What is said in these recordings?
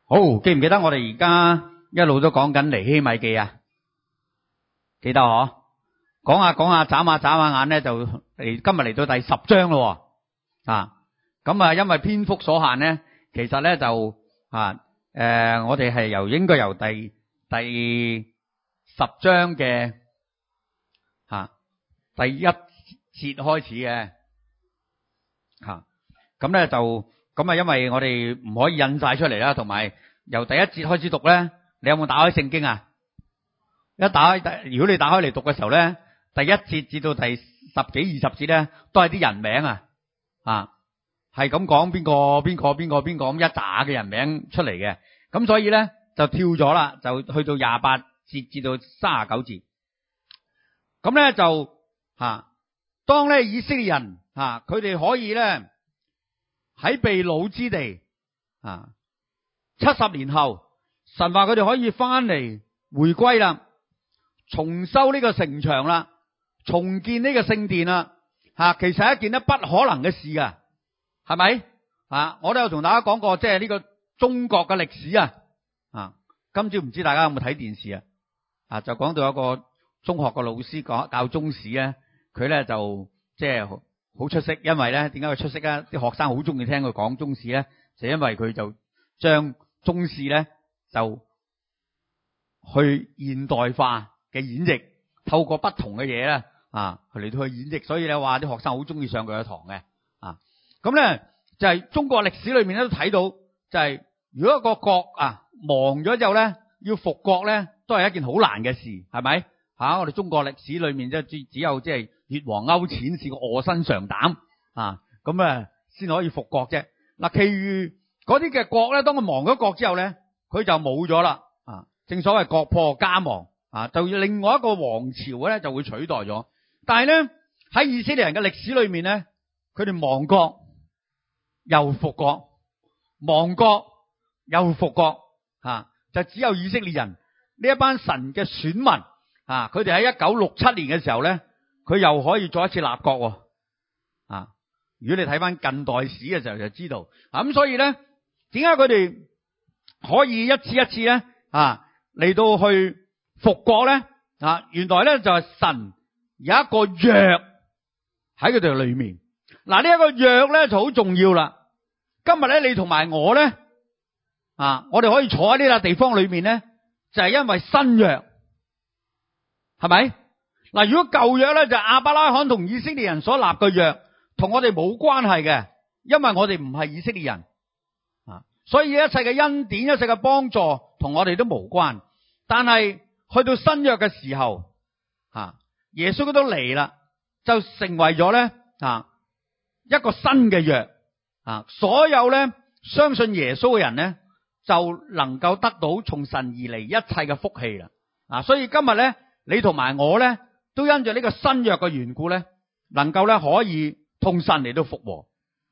好，記唔記得我哋而家一路都講緊尼希米記啊？記得嗬？講下，眨下眼咧，就今日嚟到第10章咯。咁啊，因為篇幅所限咧，其實咧就我哋應該由第10章嘅第1節開始嘅咁咧就咁啊，因為我哋唔可以印晒出嚟啦，同埋由第1節開始讀咧，你有冇打開聖經啊？如果你打開嚟讀嘅時候咧，第1節至到第10幾20節咧，都係啲人名係咁講邊個咁一打嘅人名出嚟嘅，咁所以咧就跳咗啦，就去到28節至到39節，咁咧就當咧以色列人佢哋可以咧喺被擄之地70年後，神話佢哋可以翻嚟回歸啦，重修呢個城牆啦，重建呢個聖殿啦，其實係一件不可能嘅事噶，係咪我都有同大家講過，即係呢個中國嘅歷史今朝唔知大家有冇睇電視就講到有個中學嘅老師教中史咧，佢咧就即係好出色，因為咧點解佢出色咧？啲學生好中意聽佢講中史咧，就因為佢就將中史咧就去現代化嘅演繹，透過不同嘅嘢咧嚟到去演繹，所以咧話啲學生好中意上佢嘅堂嘅咁咧就係中國歷史裏面咧都睇到，就係如果一個國亡咗之後咧，要復國咧都係一件好難嘅事，係咪我哋中國歷史裏面只有即係越王勾踐試過臥薪嘗膽咁先可以復國啫。其餘嗰啲嘅國咧，當佢亡咗國之後咧，佢就冇咗啦正所謂國破家亡就要另外一個王朝咧就會取代咗。但係咧喺以色列人嘅歷史裏面咧，佢哋亡國又復國，亡國又復國就只有以色列人呢一班神嘅選民佢哋喺1967年嘅時候咧，佢又可以再一次立國如果你睇翻近代史嘅時候就知道咁所以咧點解佢哋可以一次一次咧嚟到去復國咧原來咧就係神有一個約喺佢哋裏面。呢一個約咧就好重要啦。今日咧你同埋我咧我哋可以坐喺呢笪地方裏面咧，就係因為新約，係咪如果舊約咧就係亞伯拉罕同以色列人所立嘅約，同我哋冇關係嘅，因為我哋唔係以色列人所以一切嘅恩典，一切嘅幫助同我哋都無關。但係去到新約嘅時候耶穌都嚟啦，就成為咗咧一個新嘅約所有咧相信耶穌嘅人咧就能夠得到從神而嚟一切嘅福氣啦所以今日咧你同埋我咧都因着呢個新約嘅緣故咧，能夠咧可以同神嚟到復和。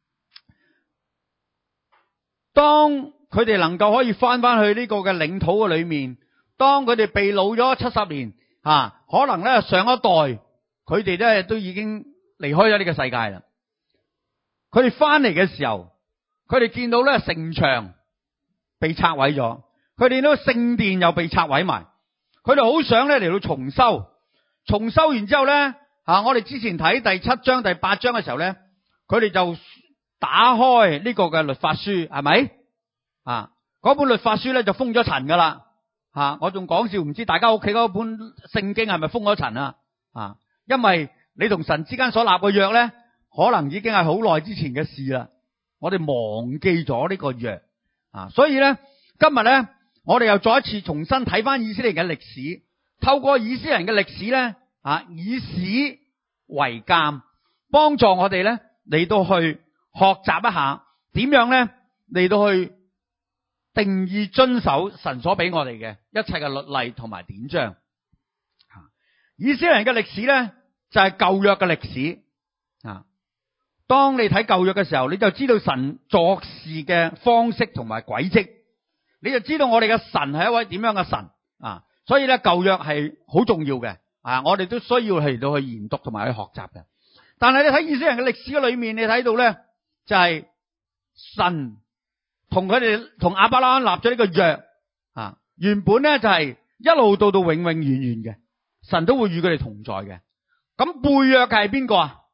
當佢哋能夠可以翻去呢個嘅領土嘅裏面，當佢哋被擄咗70年可能咧上一代佢哋咧都已經離開咗呢個世界啦。佢哋翻嚟嘅時候，佢哋見到咧城牆被拆毀咗，佢哋呢個聖殿又被拆毀埋，佢哋好想咧嚟到重修完之後咧我哋之前睇第7章第8章嘅時候咧，佢哋就打開呢個嘅律法書，係咪嗰本律法書咧就封咗塵噶啦我仲講笑，唔知大家屋企嗰本聖經係咪封咗塵因為你同神之間所立嘅約咧，可能已經係好耐之前嘅事啦，我哋忘記咗呢個約所以咧今日咧我哋又再一次重新睇翻以色列人嘅歷史，透過以色列人嘅歷史咧以史為鑑，幫助我哋咧嚟到去學習一下點樣咧嚟到去定義遵守神所俾我哋嘅一切嘅律例同埋典章。以色列人嘅歷史咧就係舊約嘅歷史當你睇舊約嘅時候，你就知道神作事嘅方式同埋軌跡，你就知道我哋嘅神係一位點樣嘅神所以咧舊約係好重要嘅我哋都需要嚟到去研讀同埋去學習嘅。但係你睇以色列人嘅歷史嘅裏面，你睇到咧就係神同亞伯拉罕立咗呢個約啊，原本咧就係一路到永永遠遠嘅，神都會與佢哋同在嘅。咁背約係邊個啊？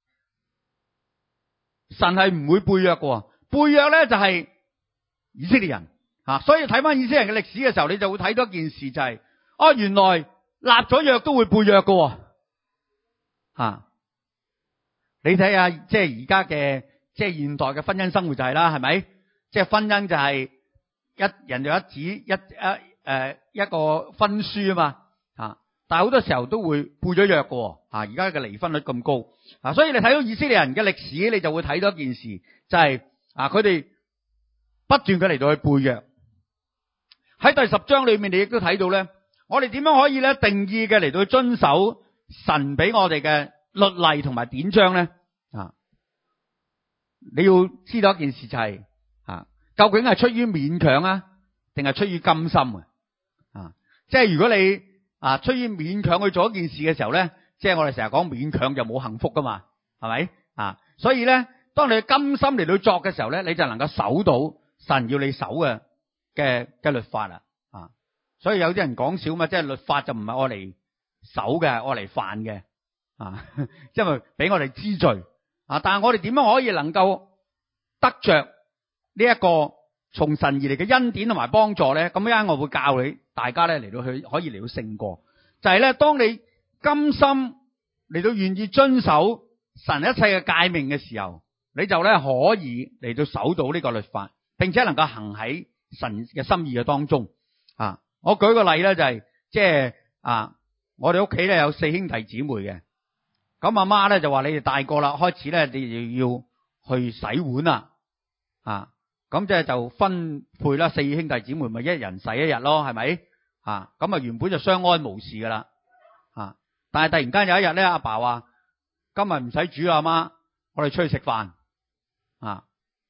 神係唔會背約嘅，背約咧就係以色列人啊。所以睇翻以色列人嘅歷史嘅時候，你就會睇到一件事就係，原來立咗約都會背約嘅啊。你睇下即係而家嘅即係現代嘅婚姻生活就係啦，係咪？即係婚姻就係人有一紙一個婚書啊嘛，但係好多時候都會背咗約嘅，而家嘅離婚率咁高，所以你睇到以色列人嘅歷史，你就會睇到一件事，就係佢哋不斷嘅嚟到去背約。喺第10章裏面，你亦都睇到咧，我哋點樣可以咧定義嘅嚟到去遵守神俾我哋嘅律例同埋典章咧？你要知道一件事就係，究竟係出於勉強啊，定係出於甘心啊？即係如果你出於勉強去做一件事嘅時候咧，即係我哋成日講勉強就冇幸福噶嘛，係咪？所以咧，當你甘心嚟到作嘅時候咧，你就能夠守到神要你守嘅律法啦。所以有啲人講笑嘛，即係律法就唔係愛嚟守嘅，愛嚟犯嘅，因為俾我哋知罪。但係我哋點樣可以能夠得着呢一個從神而嚟嘅恩典同埋幫助咧？咁樣我會教你大家咧嚟到去可以嚟到勝過，就係咧，當你甘心嚟到願意遵守神一切嘅誡命嘅時候，你就咧可以嚟到守到呢個律法，並且能夠行喺神嘅心意嘅當中。我舉個例咧，就係即係我哋屋企咧有4兄弟姊妹嘅。咁阿媽咧就話：你哋大個啦，開始咧你哋要去洗碗啦，咁即係就分配啦，4兄弟姊妹咪一人洗一日咯，係咪？咁原本就相安無事噶啦，但係突然間有一日咧，阿爸話：今日唔使煮啦，阿媽，我哋出去食飯，咁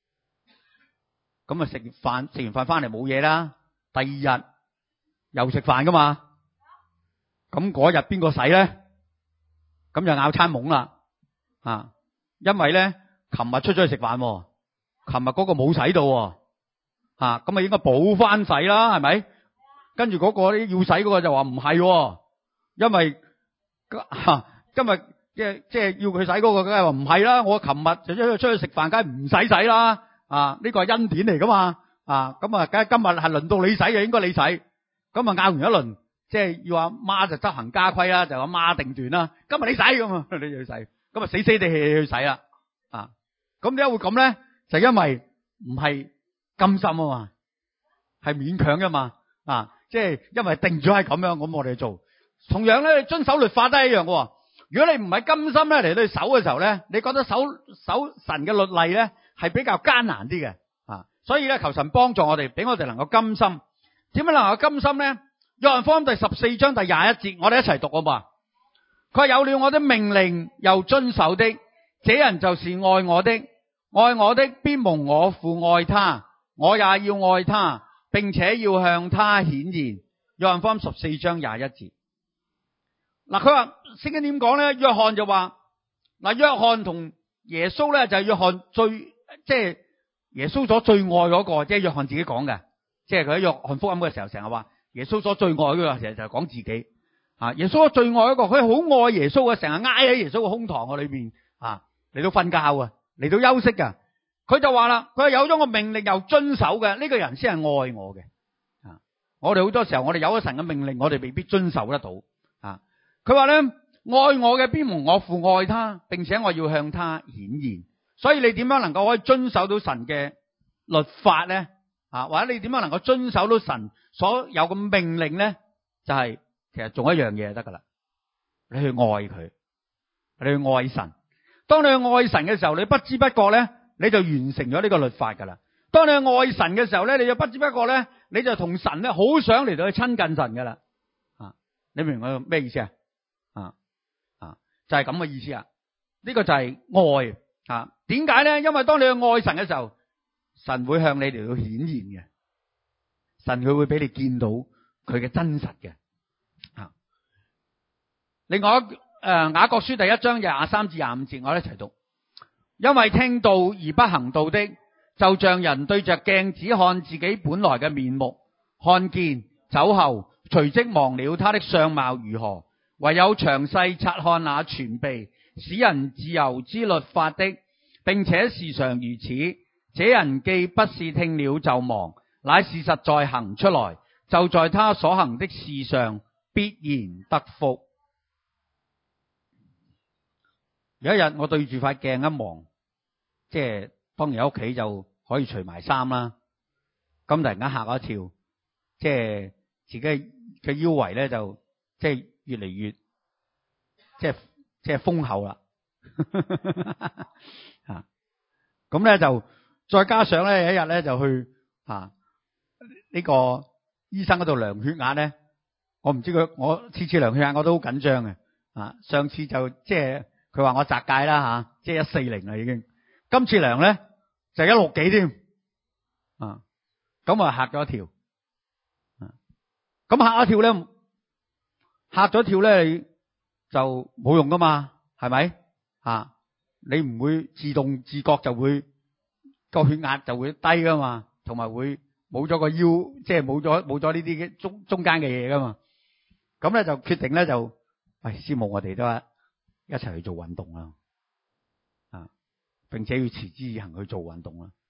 食完飯翻嚟冇嘢啦，第二日又食飯噶嘛，咁嗰日邊個洗咧？咁就拗餐懵啦，因為咧，琴日出咗去食飯，琴日嗰個冇洗到，咁啊應該補翻洗啦，係咪？跟住嗰個要洗嗰個就話唔係，因為今日即係要佢洗嗰個，梗係話唔係啦，我琴日就出去食飯，梗係唔使洗啦，呢個係恩典嚟噶嘛，咁啊，梗係今日係輪到你洗嘅，應該你洗，咁啊拗完一輪。即係要阿媽就執行家規啦，就阿媽定斷啦。今日你洗咁啊，你就去洗，咁啊死死地氣去洗啦。咁點解會咁咧？就因為唔係甘心啊嘛，係勉強噶嘛。即係因為定咗係咁樣，咁我哋做。同樣咧，你遵守律法都係一樣嘅。如果你唔係甘心咧嚟到守嘅時候咧，你覺得守神嘅律例咧係比較艱難啲嘅。所以咧求神幫助我哋，俾我哋能夠甘心。點樣能夠甘心咧？約翰福音第14章第21節，我哋一齊讀啊嘛。佢話：有了我的命令又遵守的，這人就是愛我的。愛我的必蒙我父愛他，我也要愛他，並且要向他顯現。約翰福音14章21節。佢話聖經點講咧？約翰就話約翰同耶穌咧就係約翰即係耶穌所最愛嗰個，即係約翰自己講嘅，即係佢喺約翰福音嘅時候成日話。耶穌所最愛嗰個，成日就係講自己。耶穌所最愛嗰個，佢好愛耶穌嘅，成日挨喺耶穌嘅胸膛裏面嚟到瞓覺啊，嚟到休息噶。佢就話啦，佢有咗個命令又遵守嘅，呢個人先係愛我嘅。我哋好多時候，我哋有咗神嘅命令，我哋未必遵守得到。佢話咧，愛我嘅必蒙我父愛他，並且我要向他顯現。所以你點樣能夠可以遵守到神嘅律法咧？或者你點樣能夠遵守到神所有嘅命令咧？就係其實做一樣嘢就得噶啦，你去愛佢，你去愛神。當你去愛神嘅時候，你不知不覺咧，你就完成咗呢個律法噶啦。當你去愛神嘅時候咧，你就不知不覺咧，你就同神咧好想嚟到去親近神噶啦。你明唔明我咩意思啊？就係咁嘅意思啊。呢個就係愛。點解咧？因為當你去愛神嘅時候，神會向你嚟到顯現嘅，神佢會俾你見到佢嘅真實嘅。另外雅各書第1章23至25節，我哋一齊讀。因為聽道而不行道的， 就像人對着鏡子看自己本來嘅面目，看見走後，隨即忘了他的相貌如何。唯有詳細察看那全備使人自由之律法的，並且時常如此，這人既不是聽了就忘，乃是實在行出來，就在他所行的事上必然得福。有一日我對住塊鏡一望，即係當然喺屋企就可以除埋衫啦。咁突然間嚇我一跳，即係自己嘅腰圍咧就即係越嚟越即係豐厚啦。咁咧就再加上咧有一日咧就去呢個醫生嗰度量血壓咧，我唔知我次次量血壓我都好緊張嘅。上次就即係佢話我窄界啦即係140啦已經。今次量咧就160幾添。咁啊嚇咗一跳。咁嚇一跳咧，嚇咗一跳咧你就冇用噶嘛，係咪？你唔會自動自覺就會個血壓就會低噶嘛，同埋會冇咗個腰，即係冇咗呢啲嘅中間嘅嘢噶嘛。咁咧就決定咧就，師母我哋都一齊去做運動啦，並且要持之以恆去做運動啦。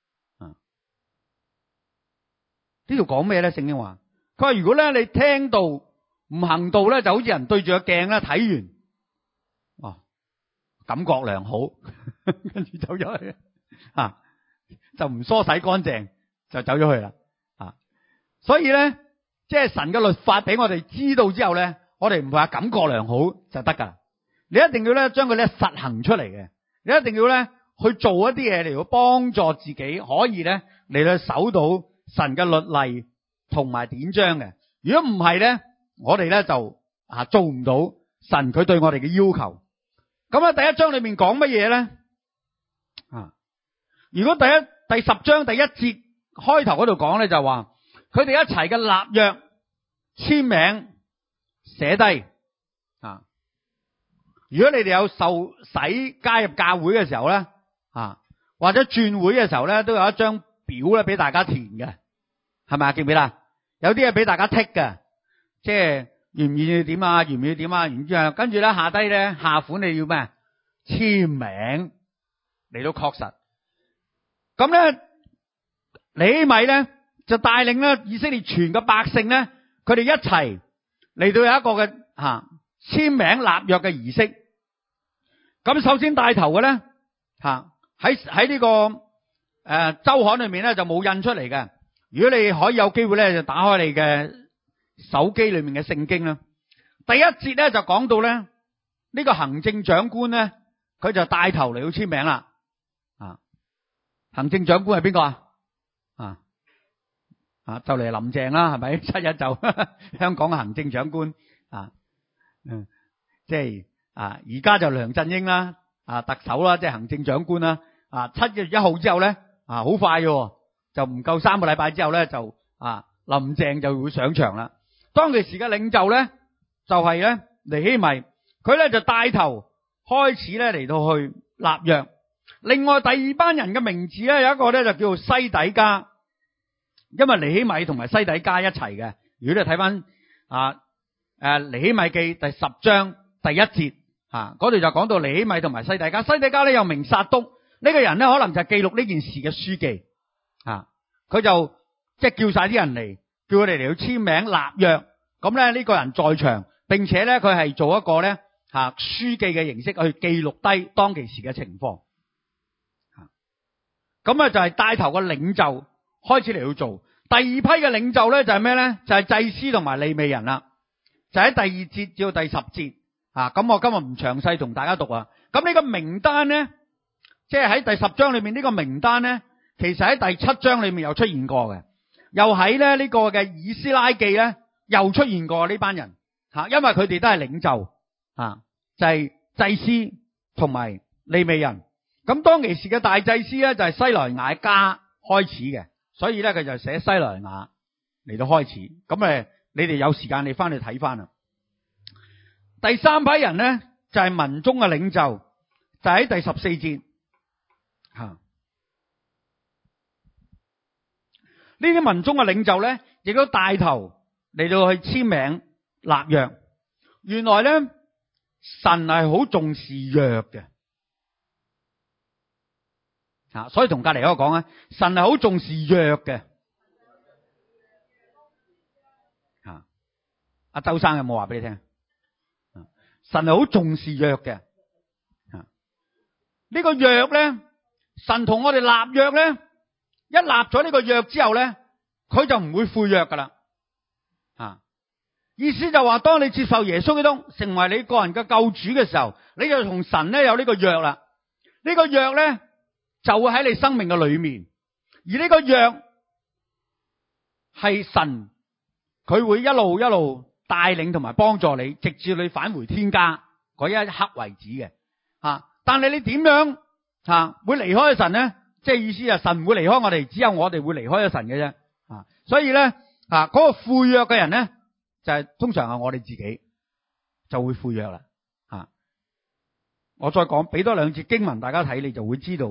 呢度講咩咧？聖經話，佢話如果咧你聽到唔行道咧，就好似人對住個鏡咧睇完，感覺良好，跟住走咗去，就唔梳洗乾淨就走咗去啦。所以咧，即係神嘅律法俾我哋知道之後咧，我哋唔會話感覺良好就得噶。你一定要咧將佢咧實行出嚟嘅，你一定要咧去做一啲嘢嚟到幫助自己，可以咧嚟到守到神嘅律例同埋典章嘅。如果唔係咧，我哋咧就做唔到神佢對我哋嘅要求。咁第一章裏面講乜嘢咧？如果第10章第1節開頭嗰度講咧，就話佢哋一齊嘅立約簽名寫低。如果你哋有受洗加入教會嘅時候咧，或者轉會嘅時候咧，都有一張表咧俾大家填嘅，係咪啊？記唔記得？有啲係俾大家剔嘅，即係願唔願意點啊？願唔願意點啊？然之後跟住咧下低咧下款你要咩？簽名嚟到確實。咁咧尼希米咧就帶領咧以色列全嘅百姓咧，佢哋一齊嚟到有一個嘅簽名立約嘅儀式。咁首先帶頭嘅咧喺呢個周刊裏面咧就冇印出嚟嘅。如果你可以有機會咧，就打開你嘅手機裏面嘅聖經啦。第一節咧就講到咧呢個行政長官咧，佢就帶頭嚟到簽名啦。行政長官係邊個就嚟林鄭啦，係咪？7日就香港嘅行政長官即係而家就梁振英啦，特首啦，即係行政長官啦。7月1號之後咧好快嘅，就唔夠3個禮拜之後咧就林鄭就會上場啦。當其時嘅領袖咧就係咧尼希米，佢咧就帶頭開始咧嚟到去立約。另外第二班人嘅名字咧有一個咧就叫做西底家，因為尼希米同埋西底家一齊嘅。如果你睇翻尼希米記第10章第1節嗰度就講到尼希米同埋西底家。西底家咧又名撒督，呢個人咧可能就係記錄呢件事嘅書記。佢就即係叫晒啲人嚟，叫佢哋嚟去簽名立約。咁咧呢個人在場，並且咧佢係做一個咧書記嘅形式去記錄低當其時嘅情況。咁就係帶頭嘅領袖開始嚟去做。第二批嘅領袖咧就係咩咧？就係祭司同埋利未人啦。就喺第2節至到第10節。咁我今日唔詳細同大家讀啊。咁呢個名單咧，即係喺第10章裏面呢個名單咧，其實喺第7章裏面有出現過嘅，又喺咧呢個嘅以斯拉記咧又出現過呢班人。因為佢哋都係領袖就係祭司同埋利未人。咁當其時嘅大祭司咧就係西萊雅家開始嘅，所以咧佢就寫西萊雅嚟到開始。咁你哋有時間你翻去睇翻啦。第3批人咧就係民中嘅領袖，就喺第14節呢啲民眾嘅領袖咧，亦都帶頭嚟到去簽名立約。原來咧，神係好重視約嘅。所以同隔籬嗰個講啊，神係好重視約嘅。阿周生有冇話俾你聽？神係好重視約嘅。呢個約咧，神同我哋立約咧，一立咗呢個約之後咧，佢就唔會悔約噶啦。意思就話，當你接受耶穌基督成為你個人嘅救主嘅時候，你就同神咧有呢個約啦。呢個約咧就會喺你生命嘅裏面，而呢個約係神，佢會一路一路帶領同埋幫助你，直至你返回天家嗰一刻為止嘅。但係你點樣會離開神呢？即係意思係神唔會離開我哋，只有我哋會離開咗神嘅啫。所以咧嗰個悔約嘅人咧，就係通常係我哋自己就會悔約啦。我再講俾多兩節經文大家睇，你就會知道。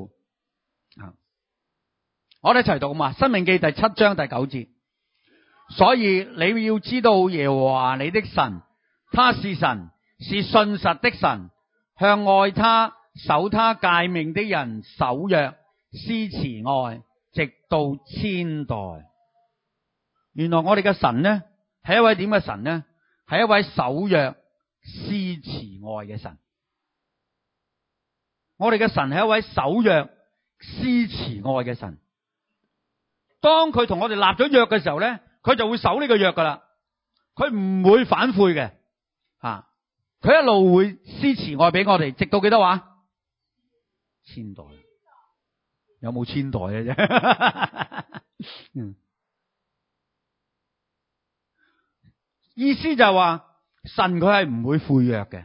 我哋一齊讀嘛，《申命記》第7章第9節。所以你要知道耶和華你的神，他是神，是信實的神，向愛他守他誡命的人守約，施慈愛，直到千代。原來我哋嘅神呢，係一位點嘅神呢？係一位守約施慈愛嘅神。我哋嘅神係一位守約施慈愛嘅神。當佢同我哋立咗約嘅時候咧，佢就會守呢個約噶啦，佢唔會反悔嘅。佢一路會施慈愛俾我哋，直到幾多話？千代。有冇千代嘅啫？意思就係話神佢係唔會悔約嘅。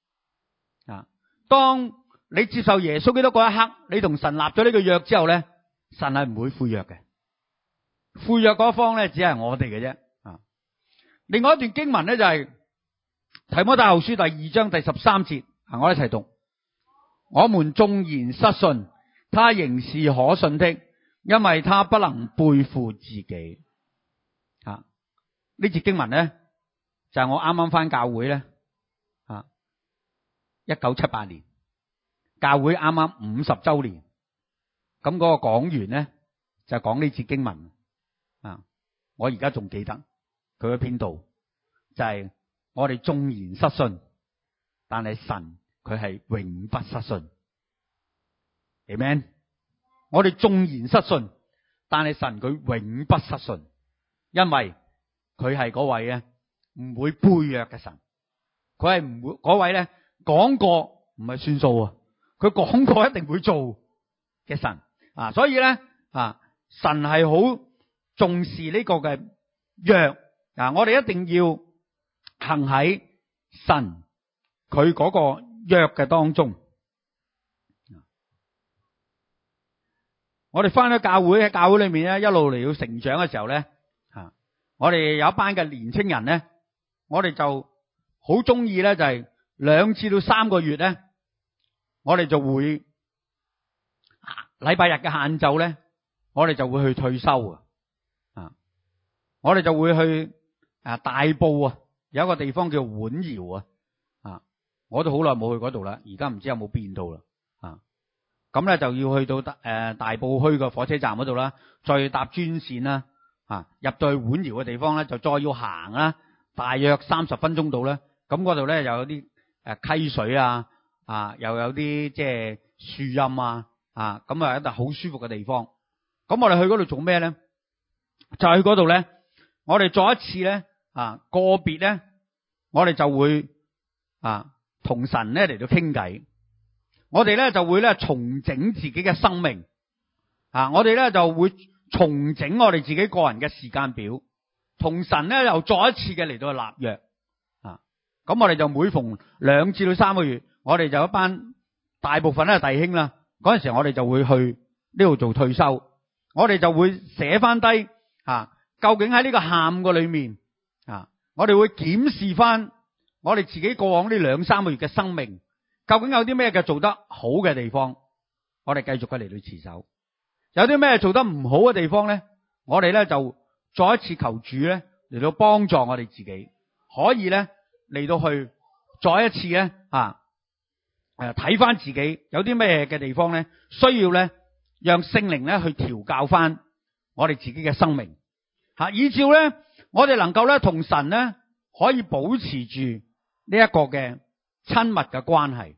當你接受耶穌基督嗰一刻，你同神立咗呢個約之後咧，神係唔會悔約嘅。悔約嗰方咧，只係我哋嘅啫。另外一段經文咧，就係提摩太後書第2章第13節，我一齊讀。我們縱然失信，他仍是可信的，因為他不能背負自己。呢節經文咧，就係我啱啱返教會咧，1978年教會啱啱50周年，咁嗰個講員咧就講呢節經文。我而家仲記得佢嘅編導，就係我哋縱然失信，但係神佢係永不失信。Amen。我哋縱然失信，但係神佢永不失信，因為佢係嗰位咧唔會背約嘅神。佢係唔會嗰位咧講過唔係算數啊，佢講過一定會做嘅神。所以咧神係好重視呢個嘅約。我哋一定要行喺神佢嗰個約嘅當中。我哋翻咗教會，喺教會裏面咧一路嚟到成長嘅時候咧，我哋有一班嘅年青人咧，我哋就好中意咧，就係2至到3個月咧，我哋就會禮拜日嘅晏晝咧，我哋就會去退休啊。我哋就會去大埔啊，有一個地方叫碗窯啊，我都好耐冇去嗰度啦，而家唔知有冇變到啦。咁咧就要去到大埔墟個火車站嗰度啦，再搭專線啦，入到去碗窯嘅地方咧，就再要行啦，大約30分鐘到咧。咁嗰度咧又有啲溪水啊，又有啲即係樹蔭啊，咁啊一笪好舒服嘅地方。咁我哋去嗰度做咩咧？就去嗰度咧，我哋再一次咧個別咧，我哋就會同神咧嚟到傾偈。我哋咧就會咧重整自己嘅生命，我哋咧就會重整我哋自己個人嘅時間表，同神咧又再一次嘅嚟到立約。咁我哋就每逢2至到3個月，我哋就有一班大部分咧弟兄啦，嗰陣時我哋就會去呢度做退休，我哋就會寫翻低究竟喺呢個下午個裏面我哋會檢視翻我哋自己過往呢2、3個月嘅生命。究竟有啲咩嘅做得好嘅地方，我哋繼續嘅嚟到持守；有啲咩做得唔好嘅地方咧， 我哋咧就再一次求主咧嚟到幫助我哋自己，可以咧嚟到去再一次咧睇翻自己有啲咩嘅地方咧，需要咧讓聖靈咧去調教翻我哋自己嘅生命，以照咧我哋能夠咧同神咧可以保持住呢一個嘅親密嘅關係。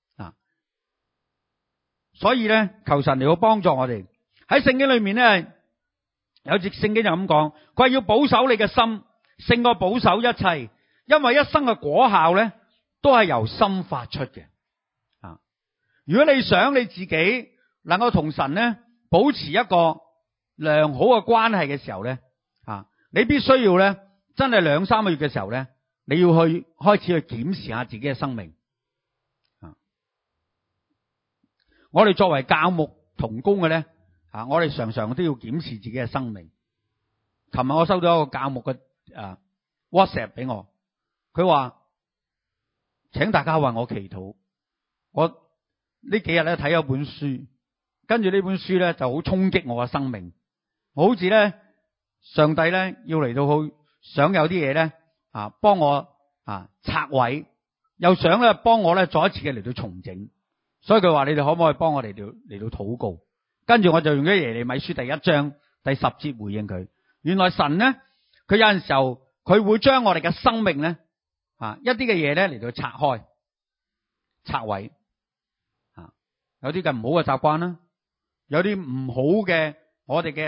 所以咧求神嚟到幫助我哋。喺聖經裏面咧有節聖經就咁講，佢話要保守你嘅心勝過保守一切，因為一生嘅果效咧都係由心發出嘅。如果你想你自己能夠同神咧保持一個良好嘅關係嘅時候咧，你必須要咧真係2-3個月嘅時候咧，你要去開始去檢視下自己嘅生命。我哋作為教牧同工嘅咧，我哋常常都要檢視自己嘅生命。琴日我收到一個教牧嘅WhatsApp 俾我，佢話請大家為我祈禱。我呢幾日咧睇咗本書，跟住呢本書咧就好衝擊我嘅生命。我好似咧上帝咧要嚟到去想有啲嘢咧幫我拆毀，又想咧幫我咧再一次嘅嚟到重整。所以佢話你哋可唔可以幫我哋嚟到禱告？跟住我就用咗耶利米書第1章第10節回應佢。原來神咧佢有陣時候佢會將我哋嘅生命咧一啲嘅嘢咧嚟到拆開拆毀，有啲嘅唔好嘅習慣啦，有啲唔好嘅我哋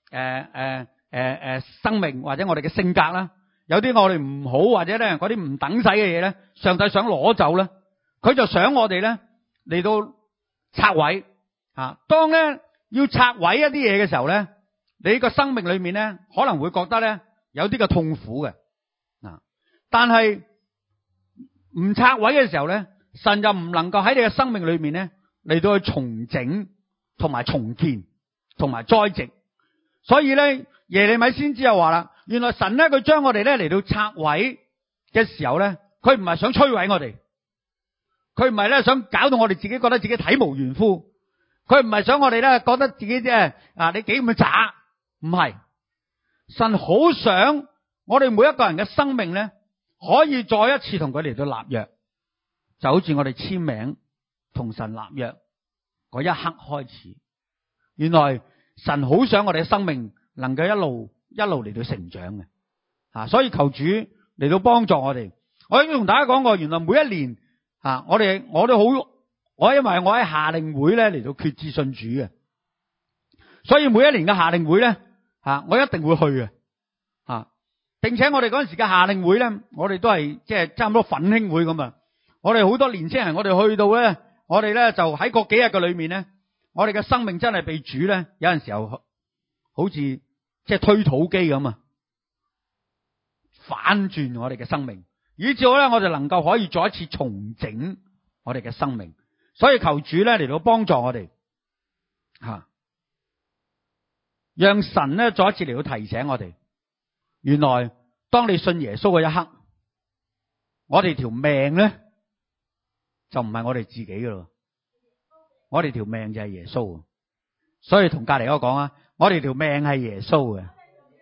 嘅生命或者我哋嘅性格啦，有啲我哋唔好或者咧嗰啲唔等使嘅嘢咧，上帝想攞走咧，佢就想我哋咧嚟到拆毀。當咧要拆毀一啲嘢嘅時候咧，你個生命裏面咧可能會覺得咧有啲嘅痛苦嘅。但係唔拆毀嘅時候咧，神就唔能夠喺你嘅生命裏面咧嚟到去重整同埋重建同埋栽植。所以咧耶利米先知又話啦，原來神咧佢將我哋咧嚟到拆毀嘅時候咧，佢唔係想摧毀我哋，佢唔係咧想搞到我哋自己覺得自己體無完膚，佢唔係想我哋咧覺得自己即係你幾咁渣，唔係。神好想我哋每一個人嘅生命咧可以再一次同佢嚟到立約，就好似我哋簽名同神立約嗰一刻開始。原來神好想我哋嘅生命能夠一路嚟到成長嘅，所以求主嚟到幫助我哋。我已經同大家講過，原來每一年我都好，因為我喺夏令會咧嚟到決志信主嘅，所以每一年嘅夏令會咧我一定會去嘅。並且我哋嗰陣時嘅夏令會咧，我哋都係即係差唔多奮興會咁啊！我哋好多年青人，我哋去到咧，我哋咧就喺嗰幾日嘅裏面咧，我哋嘅生命真係被主咧，有陣時候好似即係推土機咁啊，反轉我哋嘅生命，以至咧我哋能夠可以再一次重整我哋嘅生命。所以求主咧嚟到幫助我哋，讓神咧再一次嚟到提醒我哋。原來當你信耶穌嘅一刻，我哋條命咧就唔係我哋自己噶咯，我哋條命就係耶穌。所以同隔籬嗰個講啊，我哋條命係耶穌嘅。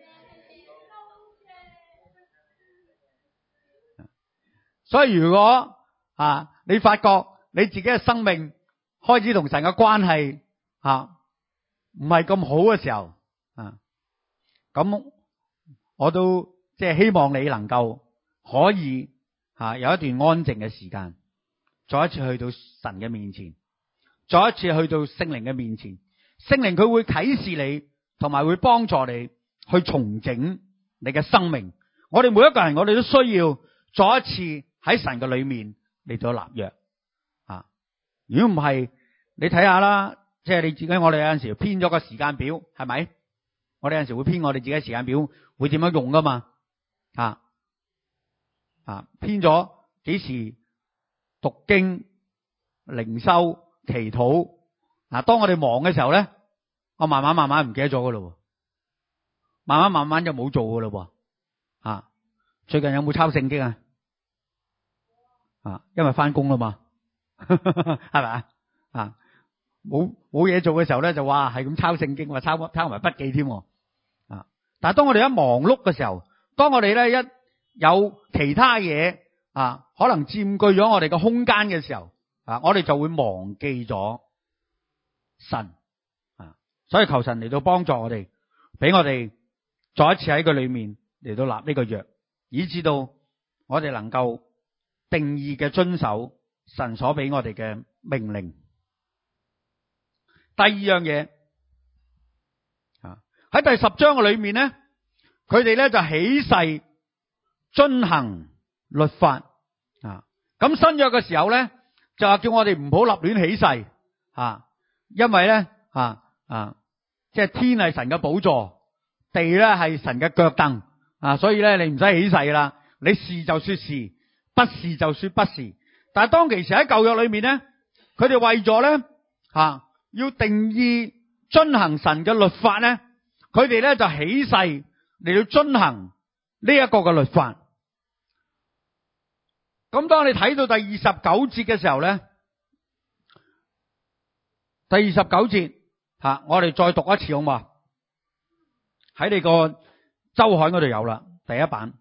所以如果你發覺你自己嘅生命開始同神嘅關係唔係咁好嘅時候，咁我都即係希望你能夠可以有一段安靜嘅時間，再一次去到神嘅面前，再一次去到聖靈嘅面前。聖靈佢會啟示你，同埋會幫助你去重整你嘅生命。我哋每一個人，我哋都需要再一次喺神嘅裏面嚟到立約。如果唔係，你睇下啦，即係你自己，我哋有陣時編咗個時間表，係咪？我哋有陣時會編我哋自己嘅時間表，會點樣用噶嘛？編咗幾時讀經、靈修、祈禱。當我哋忙嘅時候咧，我慢慢唔記得咗噶咯，慢慢就冇做噶咯。最近有冇抄聖經啊？因為翻工啦嘛，係咪冇嘢做嘅時候咧，就話係咁抄聖經，話抄埋筆記添。 但係當我哋一忙碌嘅時候，當我哋咧一有其他嘢可能佔據咗我哋嘅空間嘅時候我哋就會忘記咗神所以求神嚟到幫助我哋，俾我哋再一次喺佢裏面嚟到立呢個約，以至到我哋能夠定義嘅遵守神所俾我哋嘅命令。第二樣嘢喺第10章嘅裏面咧，佢哋咧就起誓遵行律法咁新約嘅時候咧就話叫我哋唔好立亂起誓因為咧即係天係神嘅寶座，地咧係神嘅腳凳所以咧你唔使起誓啦，你是就說是，不是就說不是。但係當其時喺舊約裏面咧，佢哋為咗咧要定義遵行神嘅律法咧，佢哋咧就起誓嚟到遵行呢一個嘅律法。咁當你睇到第29節嘅時候咧，第29節我哋再讀一次好嘛？喺你個周刊嗰度有啦，第一版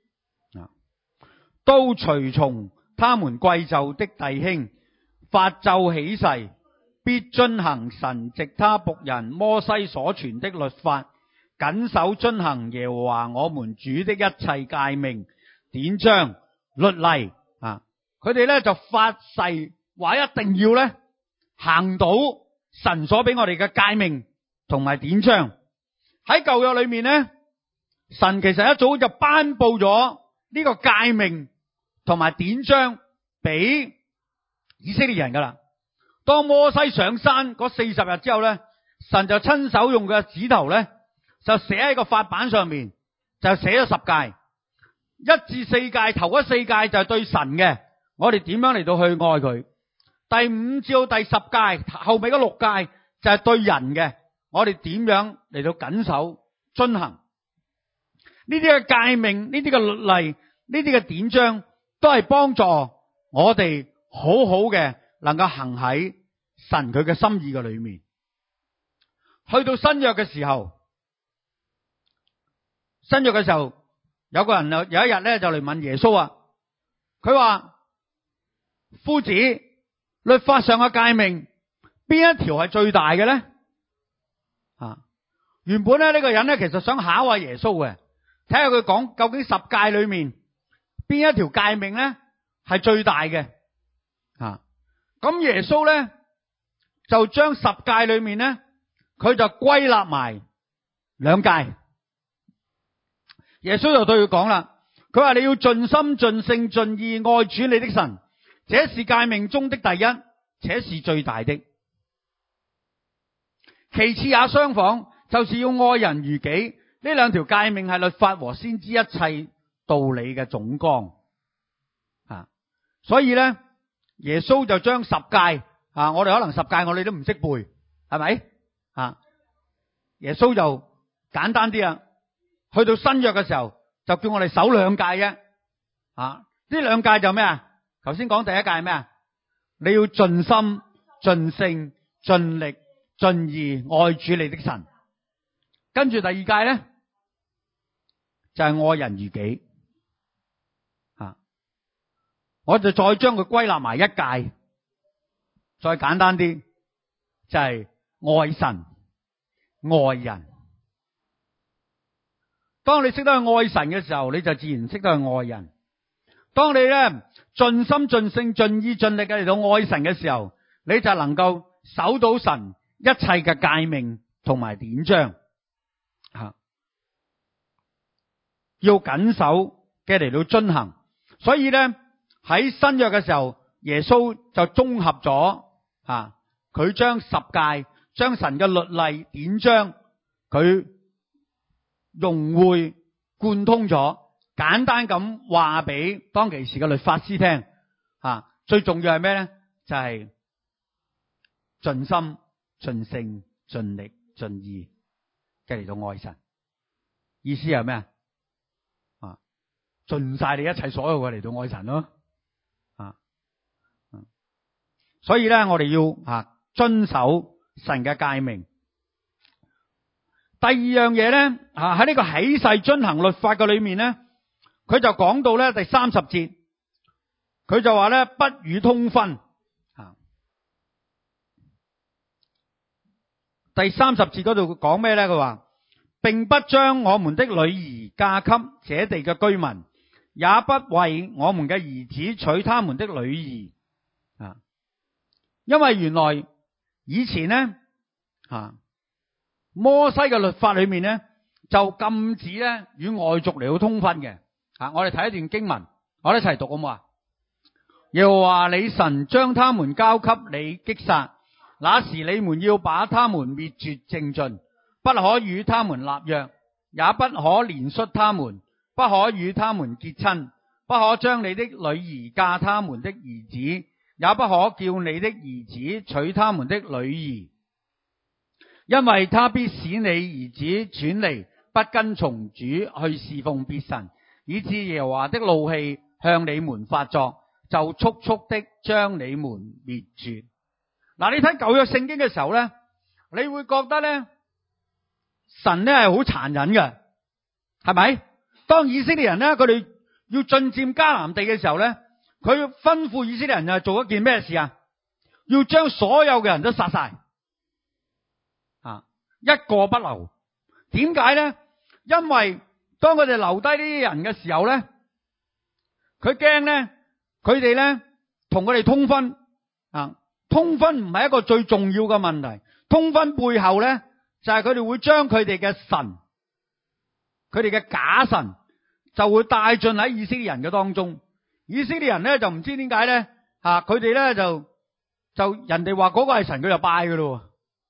都隨從他們貴胄的弟兄發咒起誓，必遵行神藉他僕人摩西所傳的律法，謹守遵行耶和華我們主的一切誡命、典章、律例佢哋咧就發誓話一定要咧行到神所俾我哋嘅誡命同埋典章。喺舊約裏面咧，神其實一早就頒布咗呢個誡命同埋典章俾以色列人噶啦。當摩西上山嗰40日之後咧，神就親手用佢嘅指頭咧就寫喺個法版上面，就寫咗10誡。1至4誡，頭嗰4誡就係對神嘅，我哋點樣嚟到去愛佢。第5至到第10誡，後尾嗰6誡就係對人嘅，我哋點樣嚟到謹守遵行。呢啲嘅誡命，呢啲嘅律例，呢啲嘅典章，都係幫助我哋好好嘅能夠行喺神佢嘅心意嘅裏面。去到新約嘅時候，有個人有一日咧就嚟問耶穌佢話夫子，律法上嘅誡命邊一條係最大嘅咧？原本咧呢個人咧其實想考下耶穌嘅，睇下佢講究竟10誡裏面邊一條誡命咧係最大嘅。咁耶穌咧就將10誡裏面咧佢就歸納埋2誡。耶穌就對佢講啦，佢話你要盡心盡性盡意愛主你的神，這是誡命中的第一，且是最大的。其次也相仿，就是要愛人如己。呢2條誡命係律法和先知一切道理嘅總綱。所以咧耶穌就將10誡我哋可能10誡我哋都唔識背，係咪耶穌就簡單啲去到新約嘅時候就叫我哋守2誡啫。呢2誡就咩頭先講第一誡係咩你要盡心盡性盡力盡意愛主你的神。跟住第2誡咧就係愛人如己。我就再將佢歸納埋1誡，再簡單啲就係愛神愛人。當你識得去愛神嘅時候，你就自然識得去愛人。當你咧盡心盡性盡意盡力嘅嚟到愛神嘅時候，你就能夠守到神一切嘅誡命同埋典章。要謹守嘅嚟到遵行。所以咧喺新約嘅時候，耶穌就綜合咗佢將10誡將神嘅律例典章佢融會貫通咗，簡單咁話俾當其時嘅律法師聽最重要係咩咧？就係盡心盡性盡力盡意嘅嚟到愛神。意思係咩盡晒你一切所有嘅嚟到愛神咯。所以咧我哋要遵守神嘅誡命。 第二樣嘢咧，喺呢個起誓遵行律法嘅裏面咧，佢就講到咧第30節，佢就話咧不與通婚。第30節嗰度講咩咧？佢話並不將我們的女兒嫁給這地嘅居民，也不為我們嘅兒子娶他們的女兒。因為原來以前咧，摩西嘅律法裏面咧就禁止咧與外族嚟到通婚嘅。我哋睇一段經文，我哋一齊讀好唔好啊？耶和華你神將他們交給你擊殺，那時你們要把他們滅絕淨盡，不可與他們立約，也不可憐恤他們，不可與他們結親，不可將你的女兒嫁他們的兒子，也不可叫你的兒子娶他們的女兒，因為他必使你兒子轉離，不跟從主去侍奉別神，以致耶和華的怒氣向你們發作，就速速的將你們滅絕。嗱，你睇舊約聖經嘅時候咧，你會覺得咧神咧係好殘忍嘅，係咪？當以色列人咧佢哋要進佔迦南地嘅時候咧，佢吩咐以色列人就做一件咩事啊？要將所有嘅人都殺晒，一個不留。點解咧？因為當佢哋留低呢啲人嘅時候咧，佢驚咧佢哋咧同佢哋通婚。通婚唔係一個最重要嘅問題，通婚背後咧就係佢哋會將佢哋嘅神，佢哋嘅假神就會帶進喺以色列人嘅當中。以色列人咧就唔知點解咧，佢哋咧就人哋話嗰個係神，佢就拜噶咯。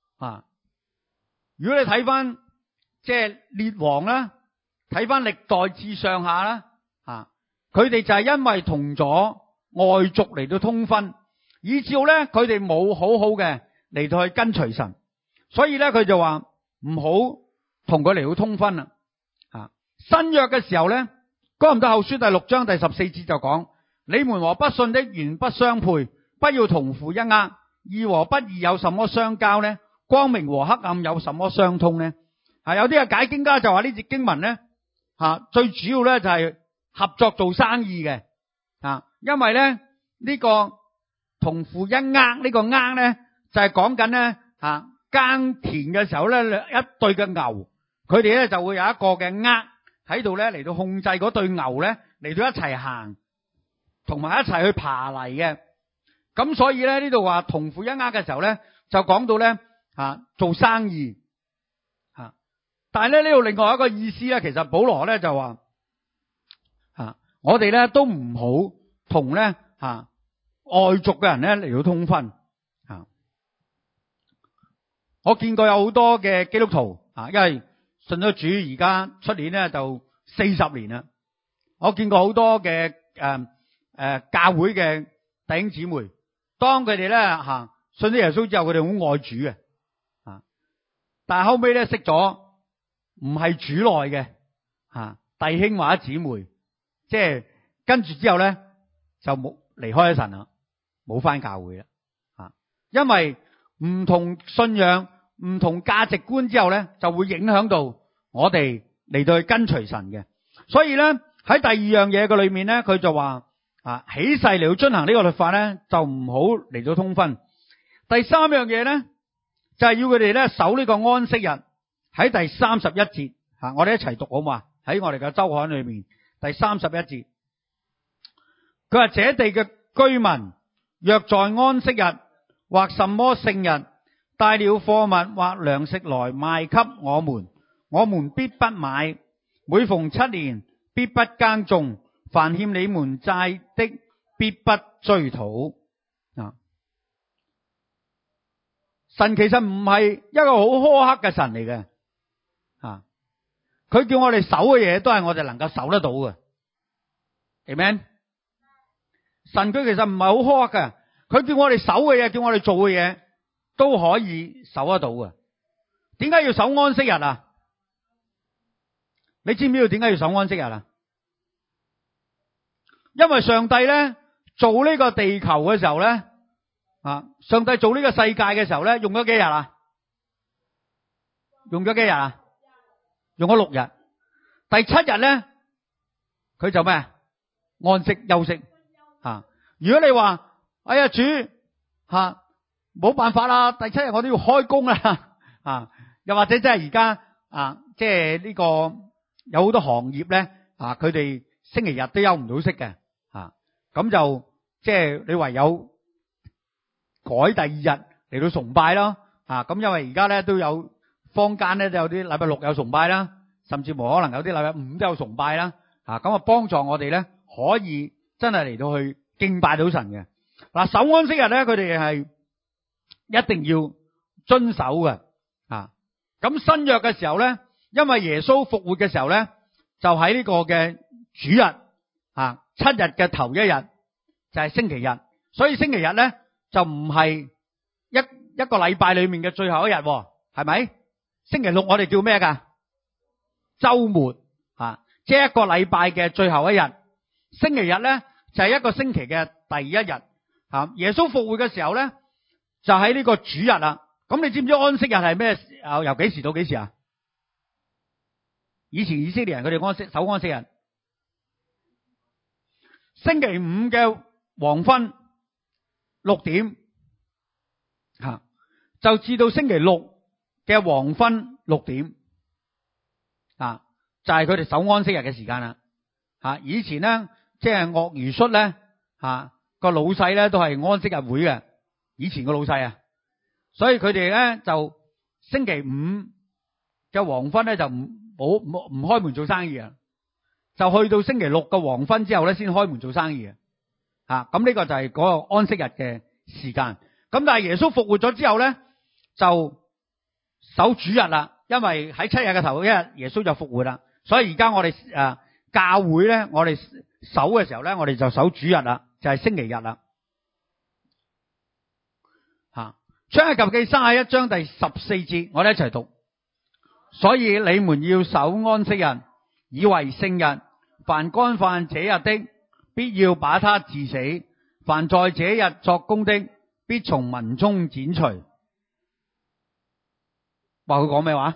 如果你睇翻即係列王啦，睇翻歷代志上下啦，佢哋就係因為同咗外族嚟到通婚，以至咧佢哋冇好好嘅嚟到去跟隨神，所以咧佢就話唔好同佢嚟到通婚啦。新約嘅時候咧，哥林多後書第6章第14節就講：你們和不信的原不相配，不要同負一軛。義和不義有什麼相交呢？光明和黑暗有什麼相通呢？有啲嘅解經家就話呢節經文咧，最主要咧就係合作做生意嘅，因為咧呢個同負一軛呢個軛咧就係講緊咧耕田嘅時候咧一對嘅牛，佢哋咧就會有一個嘅軛喺度咧嚟到控制嗰對牛咧嚟到一齊行，同埋一齊去爬犁嘅。咁所以咧呢度話同負一軛嘅時候咧就講到咧做生意。但係咧呢度另外一個意思咧，其實保羅咧就話我哋咧都唔好同咧外族嘅人咧嚟到通婚。我見過有好多嘅基督徒因為信咗主而家出年咧就40年啦。我見過好多嘅教會嘅弟兄姊妹，當佢哋咧信咗耶穌之後，佢哋好愛主嘅，但係後尾咧識咗唔係主內嘅弟兄或者姊妹，即係跟住之後咧就冇離開咗神啦，冇返教會啦。因為唔同信仰、唔同價值觀之後咧，就會影響到我哋嚟到去跟隨神嘅。所以咧喺第二樣嘢嘅裏面咧，佢就話起誓嚟到遵行呢個律法咧，就唔好嚟到通婚。第三樣嘢咧就係要佢哋咧守呢個安息日。喺第31節我哋一齊讀好嘛？喺我哋嘅周刊裏面第31節，佢話這地嘅居民若在安息日或什麼聖日帶了貨物或糧食來賣給我們，我們必不買。每逢7年必不耕種，凡欠你們債的必不追討。神其實唔係一個好苛刻嘅神嚟嘅，佢叫我哋守嘅嘢都係我哋能夠守得到嘅。Amen。神佢其實唔係好苛刻嘅，佢叫我哋守嘅嘢，叫我哋做嘅嘢都可以守得到嘅。點解要守安息日啊？你知唔知道點解要守安息日啊？因為上帝咧做呢個地球嘅時候咧，上帝做呢個世界嘅時候咧，用咗幾日啊？用咗幾日啊？ 用咗6日。第7日咧，佢就咩啊？安息休息啊！如果你話哎呀主吓冇辦法啦，第7日我都要開工啦啊！又或者即係而家啊，即係呢個有好多行業咧啊，佢哋星期日都休唔到息嘅啊，咁就即係你唯有改第2日嚟到崇拜咯啊！咁因為而家咧都有坊間咧都有啲禮拜6有崇拜啦，甚至乎可能有啲禮拜5都有崇拜啦啊！咁啊幫助我哋咧可以真係嚟到去敬拜到神嘅。嗱，守安息日咧，佢哋係一定要遵守嘅啊！咁新約嘅時候咧，因為耶穌復活嘅時候咧，就喺呢個嘅主日啊，7日嘅頭一日就係星期日，所以星期日咧就唔係一個禮拜裏面嘅最後一日，係咪？星期六我哋叫咩噶？週末啊，即係一個禮拜嘅最後一日。星期日咧就係一個星期嘅第一日啊！耶穌復活嘅時候咧，就喺呢個主日啦。咁你知唔知安息日係咩？由幾時到幾時啊？以前以色列人佢哋守安息日，星期5嘅黃昏6點吓，就至到星期6嘅黃昏6點啊，就係佢哋守安息日嘅時間啦吓。以前咧即係鱷魚恤咧吓，個老細咧都係安息日會嘅，以前個老細啊。所以佢哋咧就星期5嘅黃昏咧就唔開門做生意啊，就去到星期6嘅黃昏之後咧先開門做生意啊。咁呢個就係嗰個安息日嘅時間。咁但係耶穌復活咗之後咧就守主日啦，因為喺7日嘅頭一日耶穌就復活啦。所以而家我哋教會咧，我哋守嘅時候咧，我哋就守主日啦，就係星期日啦。出埃及記31章第14節，我哋一齊讀。所以你們要守安息日，以為聖日。凡干犯這日的，必要把他治死；凡在這日作工的，必從民中剪除。話佢講咩話？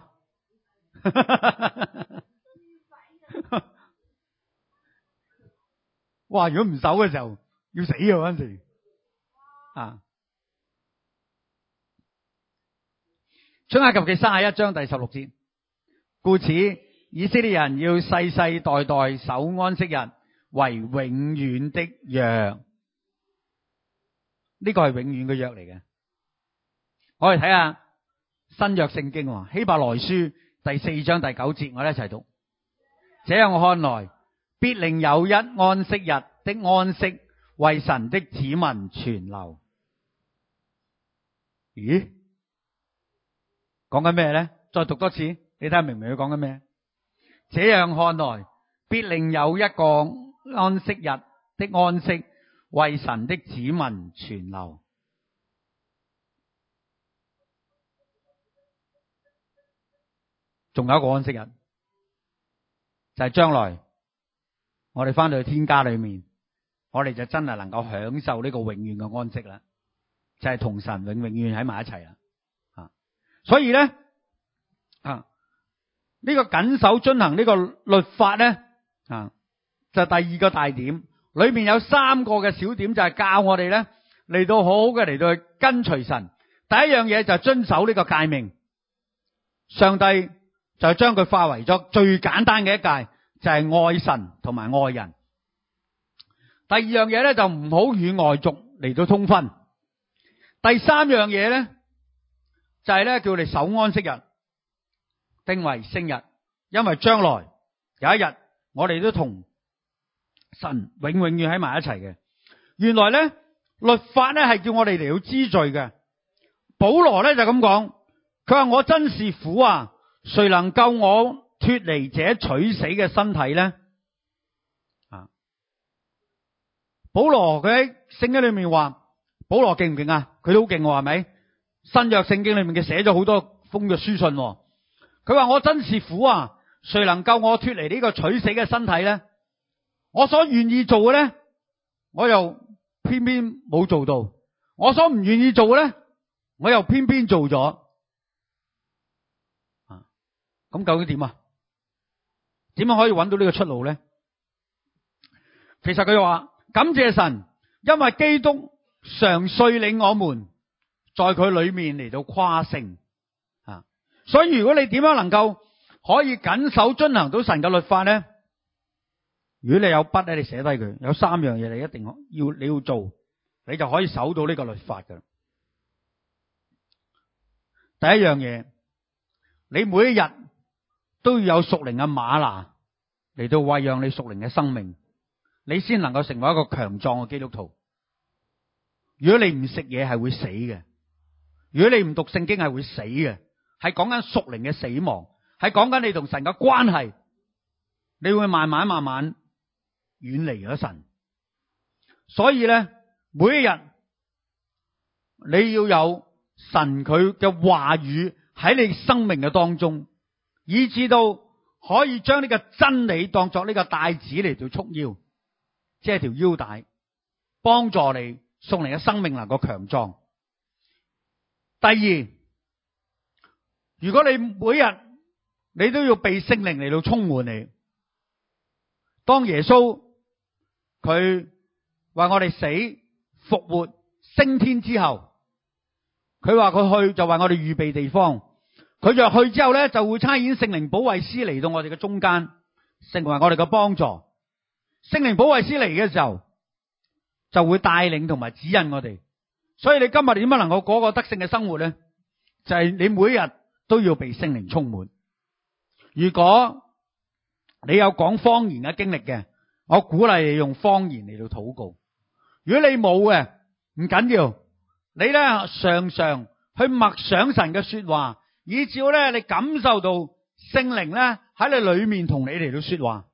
哇！如果唔守嘅時候，要死嘅嗰陣時啊！出埃及記31章第16節，故此以色列人要世世代代守安息日，為永遠的約。呢個係永遠嘅約嚟嘅。我哋睇下新約聖經，希伯來書第4章第9節，我哋一齊讀。這樣看來，必另有一安息日的安息，為神的子民存留。咦？講緊咩咧？再讀多次，你睇下明唔明佢講緊咩？這樣看來，必另有一個安息日的安息，為神的子民存留。仲有一個安息日，就係將來我哋翻到去天家裏面，我哋就真係能夠享受呢個永遠嘅安息啦，就係同神永永遠遠喺埋一齊啦。所以咧呢個謹守遵行呢個律法咧就係第二個大點，裏面有3個嘅小點，就係教我哋咧嚟到好好嘅嚟到去跟隨神。第一樣嘢就係遵守呢個誡命，上帝就將佢化為咗最簡單嘅一誡，就係愛神同埋愛人。第二樣嘢咧就唔好與外族嚟到通婚。第3樣嘢咧就係咧叫你守安息日，定為聖日，因為將來有一日我哋都同神永永遠喺埋一齊嘅。原來咧律法咧係叫我哋嚟到知罪嘅。保羅咧就咁講，佢話我真是苦啊，誰能救我脫離這取死嘅身體咧？保羅佢喺聖經裏面話，保羅勁唔勁啊？佢都好勁係咪？新約聖經裏面佢寫咗好多封嘅書信，佢話我真是苦啊，誰能夠我脫離呢個取死嘅身體咧？我所願意做嘅咧，我又偏偏冇做到；我所唔願意做嘅咧，我又偏偏做咗。咁究竟點啊？ 點樣可以揾到呢個出路咧？其實佢話感謝神，因為基督常率領我們在佢裏面嚟到誇勝啊！所以如果你點樣能夠可以謹守遵行到神嘅律法咧？如果你有筆咧，你寫低佢，有3樣嘢你一定要做，你就可以守到呢個律法㗎。第一樣嘢，你每一日都要有屬靈嘅嗎哪嚟到餵養你屬靈嘅生命，你先能夠成為一個強壯嘅基督徒。如果你唔食嘢係會死嘅，如果你唔讀聖經係會死嘅，係講緊屬靈嘅死亡，係講緊你同神嘅關係，你會慢慢遠離咗神。所以咧，每一日你要有神佢嘅話語喺你生命嘅當中，以至到可以將呢個真理當作呢個帶子嚟到束腰，即係條腰帶，幫助你屬靈嘅生命能夠強壯。第二，如果你每日你都要被聖靈嚟到充滿你，當耶穌佢為我哋死復活升天之後，佢話佢去就為我哋預備地方，佢就去之後咧，就會差遣聖靈保惠師嚟到我哋嘅中間，成為我哋嘅幫助。聖靈保惠師嚟嘅時候，就會帶領同埋指引我哋。所以你今日點樣能夠過個得勝嘅生活咧？就係你每日都要被聖靈充滿。如果你有講方言嘅經歷嘅，我鼓勵你用方言嚟到禱告。如果你冇嘅，唔緊要，你咧常常去默想神嘅說話，以至咧你感受到聖靈咧喺你裏面同你嚟到說話，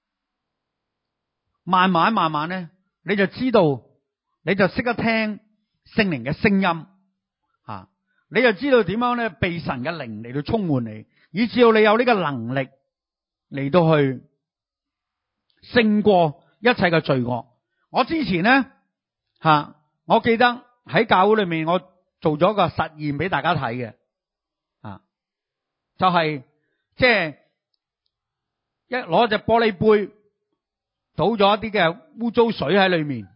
慢慢咧你就知道，你就識得聽聖靈嘅聲音啊，你就知道點樣咧被神嘅靈嚟到充滿你，以至到你有呢個能力嚟到去勝過一切嘅罪惡。我之前咧我記得喺教會裏面我做咗個實驗俾大家睇嘅，就係即係一攞隻玻璃杯倒咗一啲嘅污糟水喺裏面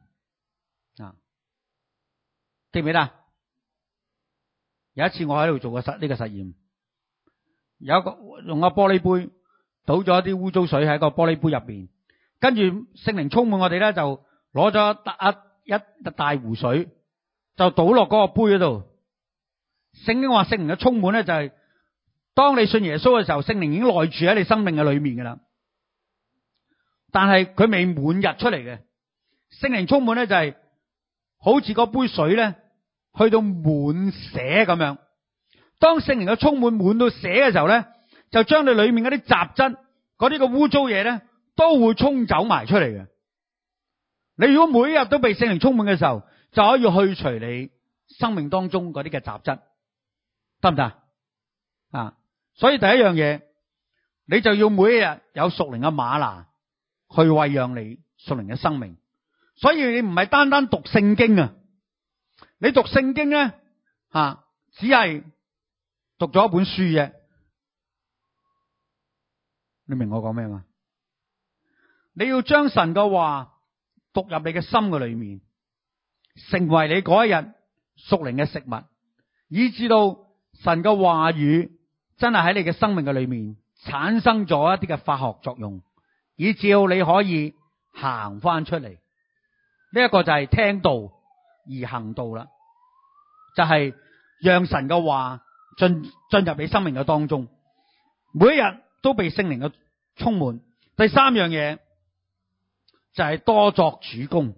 記唔記得？有一次我喺度做過呢個實驗，有一個用個玻璃杯倒咗一啲污糟水喺個玻璃杯入邊，跟住聖靈充滿我哋咧，就攞咗一大壺水就倒落嗰個杯嗰度。聖經話聖靈嘅充滿咧，就係當你信耶穌嘅時候，聖靈已經內住喺你生命嘅裏面噶啦，但係佢未滿溢出嚟嘅。聖靈充滿咧，就係好似嗰杯水咧去到滿瀉咁樣。當聖靈嘅充滿滿到瀉嘅時候咧，就將你裏面嗰啲雜質、嗰啲個污糟嘢咧，都會沖走埋出嚟嘅。你如果每一日都被聖靈充滿嘅時候，就可以去除你生命當中嗰啲嘅雜質，得唔得啊？所以第一樣嘢，你就要每一日有屬靈嘅嗎哪去餵養你屬靈嘅生命。所以你唔係單單讀聖經啊，你讀聖經咧只係讀咗一本書啫。你明我講咩嘛？你要將神嘅話讀入你嘅心嘅裏面，成為你嗰一日屬靈嘅食物，以至到神嘅話語真係喺你嘅生命嘅裏面產生咗一啲嘅化學作用，以至到你可以行翻出嚟。呢一個就係聽道而行道啦，就係讓神嘅話進入你生命嘅當中，每一日都被聖靈嘅充滿。第三樣嘢就係多作主工，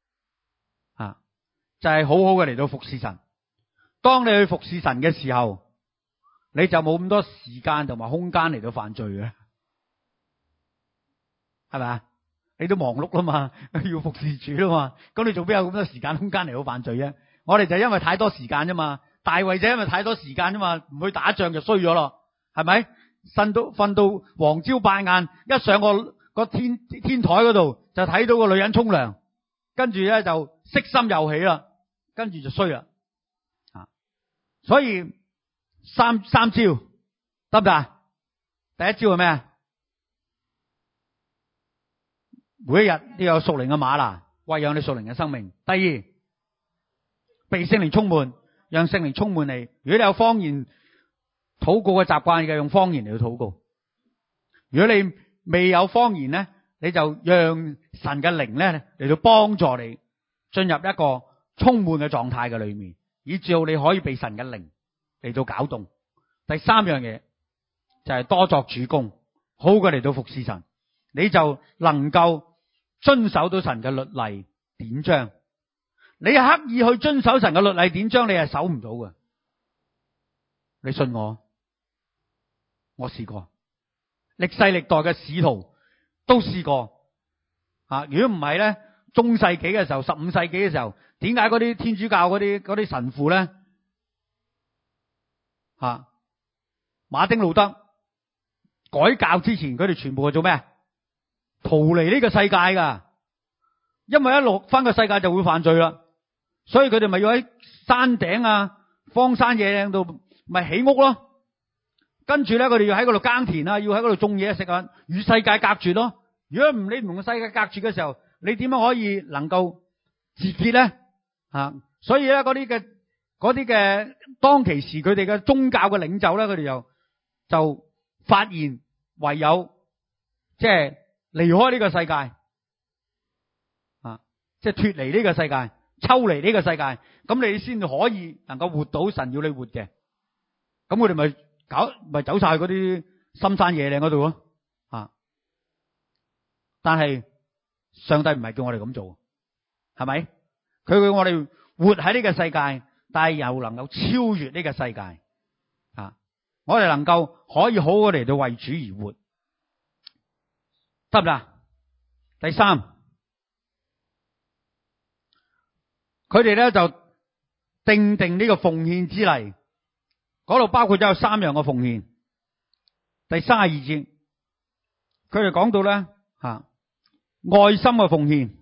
就係好好嘅嚟到服侍神。當你去服侍神嘅時候，你就冇咁多時間同埋空間嚟到犯罪嘅，係咪啊？你都忙碌啦嘛，要服侍主啦嘛，咁你做邊有咁多時間空間嚟到犯罪啫？我哋就因為太多時間啫嘛，大衛就因為太多時間啫嘛，唔去打仗就衰咗咯，係咪？瞓到黃朝白晏，一上個天台嗰度就睇到個女人沖涼，跟住咧就色心又起啦，跟住就衰啦。所以三招得唔得？第一招係咩？ 每一日都有屬靈嘅嗎哪餵養你屬靈嘅生命。第二，被聖靈充滿，讓聖靈充滿你。如果你有方言禱告嘅習慣嘅，用方言嚟去禱告。如果你未有方言咧，你就讓神嘅靈咧嚟到幫助你進入一個充滿嘅狀態嘅裏面，以至到你可以被神嘅靈嚟到搞動。第三樣嘢就係多作主工，好過嚟到服侍神，你就能夠遵守到神嘅律例典章。你刻意去遵守神嘅律例典章，你係守唔到嘅。你信我試過，歷世歷代嘅使徒都試過。如果唔係咧，中世紀嘅時候，15世紀嘅時候，點解嗰啲天主教嗰啲神父咧，馬丁路德改教之前，佢哋全部係做咩？逃離呢個世界噶，因為一落翻個世界就會犯罪啦，所以佢哋咪要喺山頂啊、荒山野嶺度咪起屋咯。跟住咧，佢哋要喺嗰度耕田啊，要喺嗰度種嘢食啊，與世界隔絕咯。如果唔你唔同個世界隔絕嘅時候，你點樣可以能夠自潔咧？所以咧，嗰啲嘅當其時佢哋嘅宗教嘅領袖咧，佢哋就發現唯有即係離開呢個世界，即係脫離呢個世界，抽離呢個世界，咁你先可以能夠活到神要你活嘅。咁佢哋咪走晒嗰啲深山野嶺嗰度咯。但係上帝唔係叫我哋咁做，係咪？佢叫我哋活喺呢個世界，但係又能夠超越呢個世界。我哋能夠可以好好嚟到為主而活，得唔得？第三，佢哋咧就定呢個奉獻之例，嗰度包括咗有3樣嘅奉獻。第32節，佢哋講到咧愛心嘅奉獻。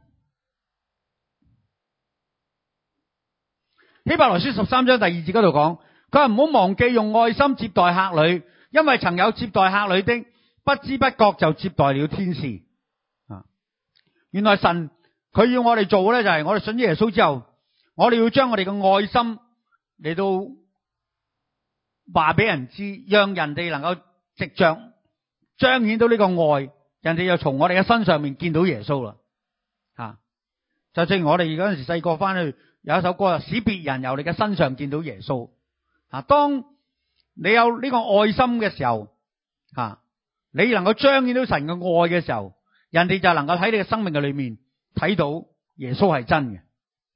希伯來書13章第2節嗰度講，佢話唔好忘記用愛心接待客旅，因為曾有接待客旅的，不知不覺就接待了天使。原來神佢要我哋做嘅咧，就係我哋信耶穌之後，我哋要將我哋嘅愛心嚟到話俾人知，讓人哋能夠藉着彰顯到呢個愛，人哋就從我哋嘅身上面見到耶穌啦。就正如我哋嗰陣時細個翻去有一首歌，使別人由你嘅身上見到耶穌。當你有呢個愛心嘅時候，你能夠彰顯到神嘅愛嘅時候，人哋就能夠喺你嘅生命嘅裏面睇到耶穌係真嘅。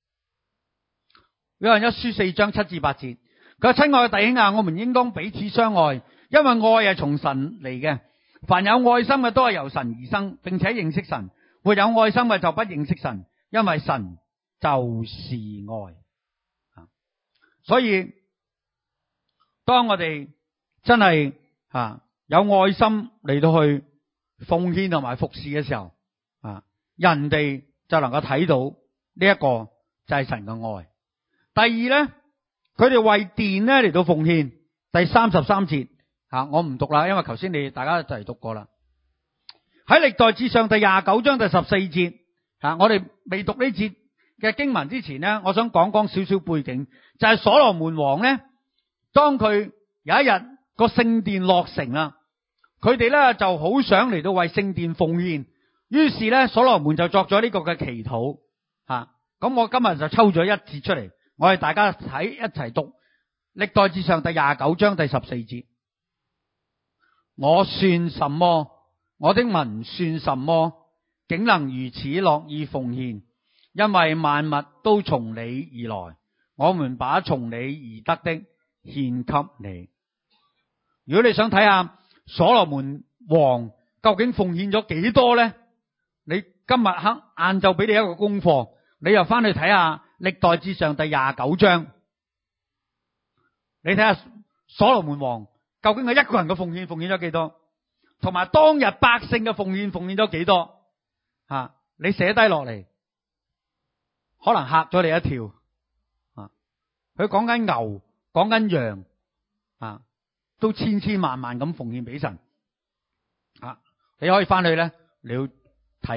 約翰一書4章7至8節，佢話：親愛嘅弟兄啊，我們應當彼此相愛，因為愛係從神嚟嘅。凡有愛心嘅都係由神而生，並且認識神；沒有愛心嘅就不認識神，因為神就是愛。所以當我哋真係有愛心嚟到去奉獻同埋服侍嘅時候，人哋就能夠睇到呢一個就係神嘅愛。第二咧，佢哋為殿咧嚟到奉獻。第33節我唔讀啦，因為頭先你大家就嚟讀過啦。喺歷代志上第29章第14節，我哋未讀呢節嘅經文之前呢，我想講少少背景，就係所羅門王呢，當佢有一日個聖殿落成啦，佢哋咧就好想嚟到為聖殿奉獻，於是咧所羅門就作咗呢個嘅祈禱。咁我今日就抽咗一節出嚟，我哋大家睇一齊讀歷代志上第29章第14節。我算什麼？我的民算什麼？竟能如此樂意奉獻？因為萬物都從你而來，我們把從你而得的獻給你。如果你想睇下所羅門王究竟奉獻咗幾多呢？你今日晏晝俾你一個功課，你又翻去睇下歷代志上第29章，你睇下所羅門王究竟係一個人嘅奉獻咗幾多，同埋當日百姓嘅奉獻咗幾多？你寫低落嚟，可能嚇咗你一跳。佢講緊牛，講緊羊，都千千萬萬咁奉獻俾神。你可以翻去咧，你要睇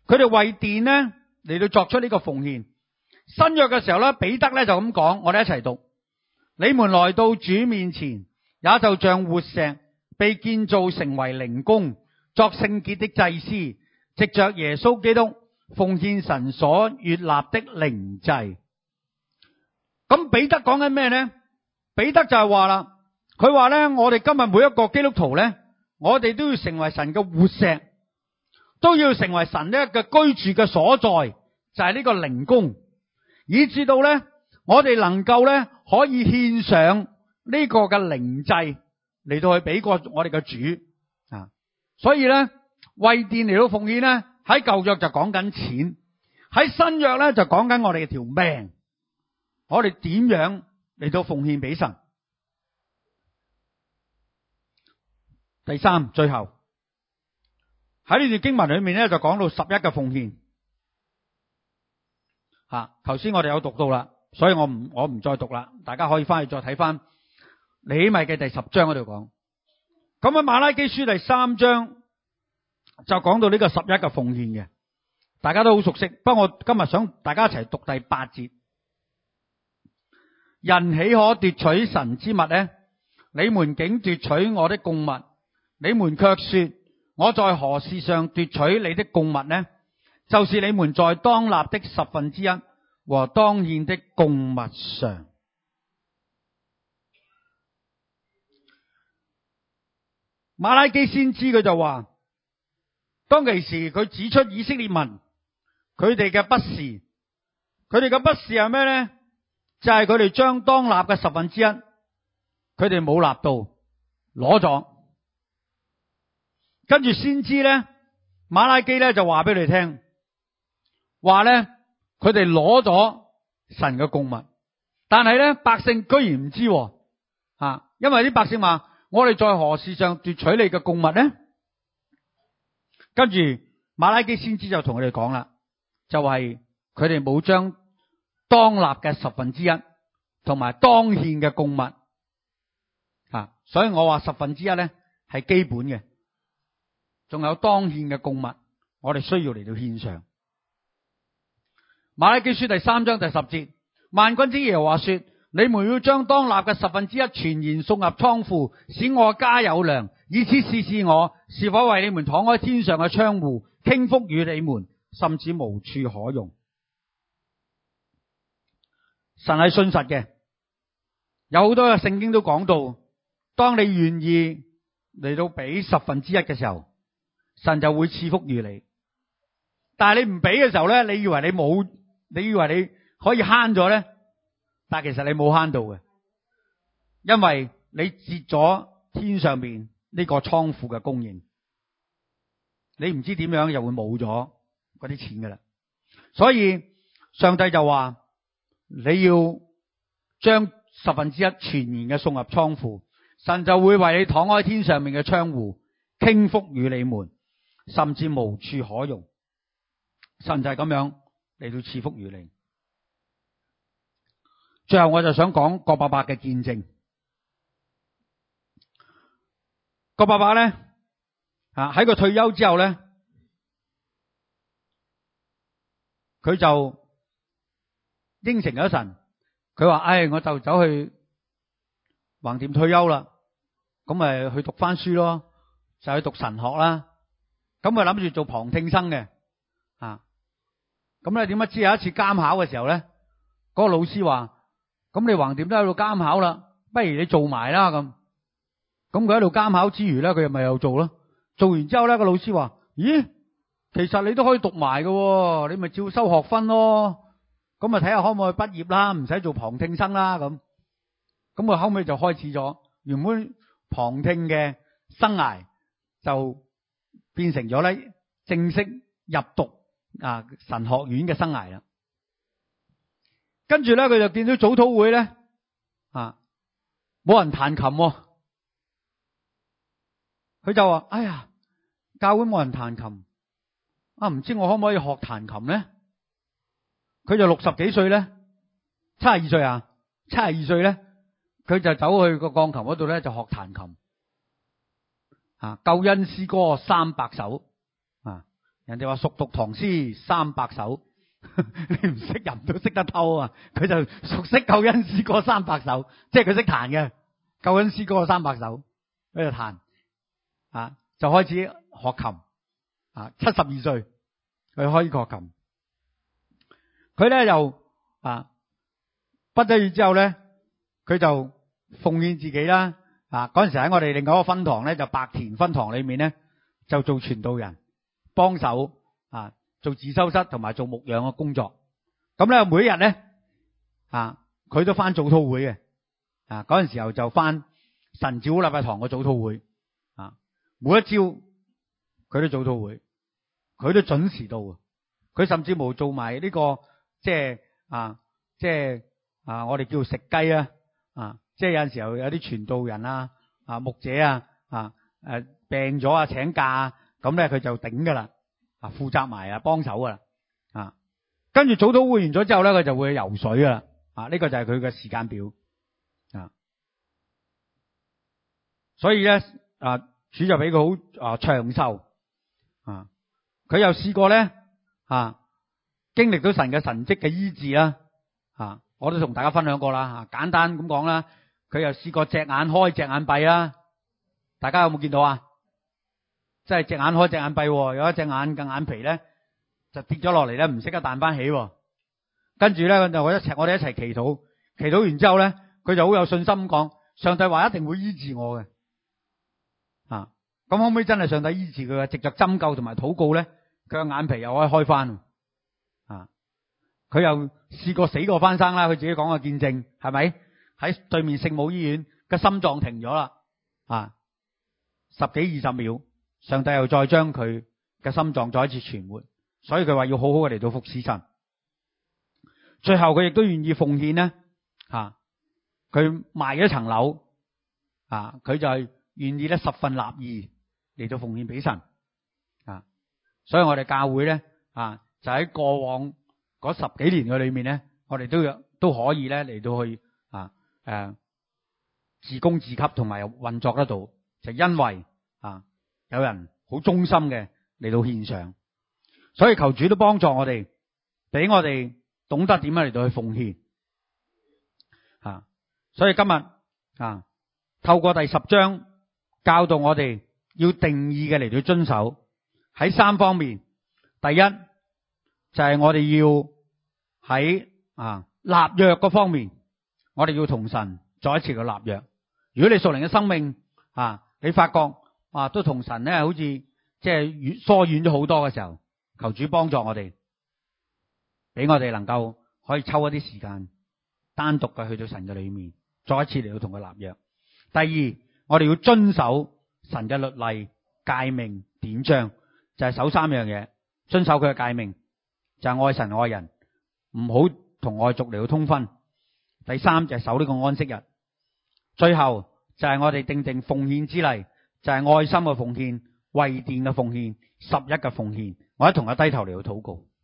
佢哋為殿咧嚟到作出呢個奉獻。新約嘅時候咧，彼得咧就咁講，我哋一齊讀：你們來到主面前，也就像活石，被建造成為靈宮，作聖潔的祭司，藉着耶穌基督奉獻神所悅納的靈祭。咁彼得講緊咩呢？彼得就係話啦，佢話咧，我哋今日每一個基督徒咧，我哋都要成為神嘅活石，都要成為神呢嘅居住嘅所在，就係呢個靈宮，以至到咧我哋能夠咧可以獻上呢個嘅靈祭嚟到去俾個我哋嘅主啊。所以咧為殿嚟到奉獻咧，喺舊約就講緊錢，喺新約咧就講緊我哋嘅條命，我哋點樣嚟到奉獻俾神。第三，最後喺呢段經文裏面咧就講到11嘅奉獻。頭先我哋有讀到啦，所以我唔再讀啦，大家可以翻去再睇翻尼希米嘅第10章嗰度講。咁喺馬拉基書第3章就講到呢個11嘅奉獻嘅，大家都好熟悉。不過我今日想大家一齊讀第8節。人豈可奪取神之物呢？你們竟奪取我的供物，你們卻說，我在何事上奪取你的供物呢？就是你們在當納的1/10和當獻的供物上。馬拉基先知佢就話，當其時佢指出以色列民佢哋嘅不是，佢哋嘅不是係咩呢？就係佢哋將當納嘅1/10，佢哋冇納到，攞咗。跟住先知咧，馬拉基咧就話俾你聽，話咧佢哋攞咗神嘅供物，但係咧百姓居然唔知，因為啲百姓話，我哋在何事上奪取你嘅供物呢？跟住馬拉基先知就同佢哋講啦，就係佢哋冇將當納嘅1/10同埋當獻嘅供物，所以我話1/10咧係基本嘅，仲有當獻嘅供物，我哋需要嚟到獻上。馬拉基書第3章第10節，萬軍之耶和華說：你們要將當納嘅1/10全然送入倉庫，使我家有糧，以此試試我是否為你們敞開天上嘅窗戶，傾福與你們，甚至無處可容。神係信實嘅，有好多嘅聖經都講到，當你願意嚟到俾1/10嘅時候，神就會賜福於你。但係你唔俾嘅時候咧，你以為你冇，你以為你可以慳咗咧，但係其實你冇慳到嘅，因為你截咗天上面呢個倉庫嘅供應，你唔知點樣又會冇咗嗰啲錢噶啦。所以上帝就話，你要將1/10全然嘅送入倉庫，神就會為你敞開天上面嘅窗戶，傾福與你們，甚至無處可容。神就係咁樣嚟到賜福與你。最後我就想講郭伯伯嘅見證。郭伯伯咧喺佢退休之後咧，佢就應承咗神，佢話：我就走去橫掂退休啦，咁咪去讀翻書咯，就去讀神學啦。咁佢諗住做旁聽生嘅，咁咧點不知有一次監考嘅時候咧，嗰個老師話：咁你橫掂都喺度監考啦，不如你做埋啦咁。咁佢喺度監考之餘咧，佢咪又做咯。做完之後咧，個老師話：咦，其實你都可以讀埋喎，你咪照收學分咯。咁啊睇下可唔可以畢業啦，唔使做旁聽生啦咁。咁佢後尾就開始咗原本旁聽嘅生涯，就變成咗咧正式入讀神學院嘅生涯啦。跟住咧，佢就見到早禱會咧冇人彈琴，佢就話：哎呀，教會冇人彈琴，唔知我可唔可以學彈琴咧？佢就60幾歲咧，72歲72歲咧，佢就走去個鋼琴嗰度咧就學彈琴，救恩詩歌300首， 人哋話熟讀唐詩300首，你唔識人都識得偷啊！佢就熟悉救恩詩歌300首，即係佢識彈嘅救恩詩歌300首喺度彈啊，就開始學琴啊，72歲佢開始學琴。佢咧又畢咗業之後咧，佢就奉獻自己啦。嗰陣時喺我哋另外一個分堂咧，就白田分堂裏面咧，就做傳道人，幫手做自修室同埋做牧養嘅工作。咁咧每一日咧佢都翻早禱會嘅。嗰陣時候就翻神召禮拜堂嘅早禱會。每一朝佢都早禱會，佢都準時到。佢甚至冇做埋呢個即係我哋叫食雞啊，即係有陣時候有啲傳道人牧者病咗請假咁咧佢就頂噶啦，負責埋幫手噶啦。跟住早禱會完咗之後咧，佢就會去游水噶啦。呢個就係佢嘅時間表。所以咧主就俾佢好長壽。佢又試過咧經歷到神嘅神蹟嘅醫治啦。我都同大家分享過啦。簡單咁講啦，佢又試過隻眼開隻眼閉啦。大家有冇見到啊？即係隻眼開隻眼閉，有一隻眼嘅眼皮咧就跌咗落嚟咧，唔識得彈翻起。跟住咧我哋一齊祈禱，祈禱完之後咧，佢就好有信心咁講：上帝話一定會醫治我嘅。咁可唔可以真係上帝醫治佢嘅？藉着針灸同埋禱告咧，佢嘅眼皮又可以開翻。佢又試過死過翻生啦，佢自己講嘅見證係咪？喺對面聖母醫院嘅心臟停咗啦，10幾20秒，上帝又再將佢嘅心臟再一次存活，所以佢話要好好嘅嚟到服侍神。最後佢亦都願意奉獻呢，佢賣咗層樓，佢就係願意咧10分立義嚟到奉獻俾神。所以我哋教會咧就喺過往嗰10幾年嘅裏面咧，我哋都可以咧嚟到去自供自給同埋運作得到，就因為有人好忠心嘅嚟到獻上，所以求主都幫助我哋，俾我哋懂得點樣嚟到去奉獻。所以今日透過第10章教導我哋要定義嘅嚟到遵守喺3方面。第一就係我哋要喺立約嗰方面，我哋要同神再一次嘅立約。如果你屬靈嘅生命你發覺都同神咧好似即係疏遠咗好多嘅時候，求主幫助我哋，俾我哋能夠可以抽一啲時間單獨嘅去到神嘅裏面，再一次嚟到同佢立約。第二，我哋要遵守神嘅律例、誡命、典章，就係守3樣嘢。遵守佢嘅誡命就係愛神愛人，唔好同外族嚟到通婚。第3就係守呢個安息日。最後就係我哋定奉獻之例，就係愛心嘅奉獻、為殿嘅奉獻、11嘅奉獻。我一同佢低頭嚟到禱告。